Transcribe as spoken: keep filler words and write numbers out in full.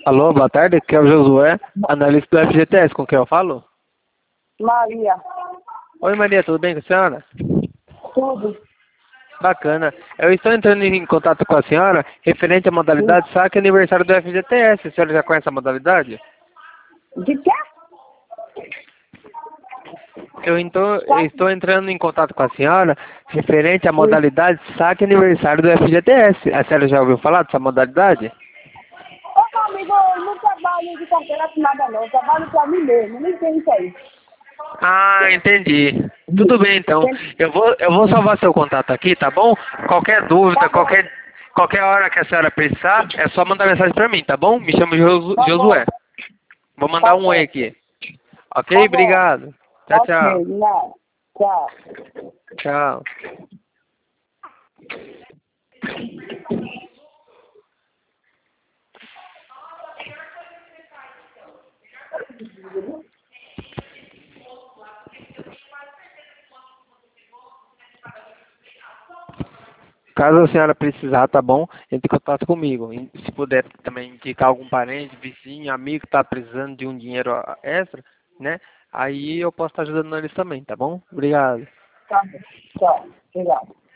Alô, boa tarde, aqui é o Josué, analista do F G T S, com quem eu falo? Maria. Oi Maria, tudo bem com a senhora? Tudo. Bacana. Eu estou entrando em contato com a senhora referente à modalidade saque aniversário do F G T S. A senhora já conhece a modalidade? De quê? Eu, então, eu estou entrando em contato com a senhora referente à modalidade saque aniversário do F G T S. A senhora já ouviu falar dessa modalidade? Ô, meu amigo, eu não trabalho de carteira assinada, não. Eu trabalho pra mim mesmo. Não tem isso aí. Ah, entendi. Tudo bem, então. Eu vou, eu vou salvar seu contato aqui, tá bom? Qualquer dúvida, Tá bom. qualquer, qualquer hora que a senhora precisar, é só mandar mensagem pra mim, tá bom? Me chamo Josu- Tá Josué. bom. Vou mandar Tá um oi bom. aqui. Ok? Tá bom. Obrigado. Tchau, tchau. Ok, de nada. Tchau. Tchau. Caso a senhora precisar, tá bom? Entre em contato comigo. E se puder também indicar algum parente, vizinho, amigo que tá precisando de um dinheiro extra, né? Aí eu posso estar ajudando eles também, tá bom? Obrigado. Tá bom. Tchau. Obrigado.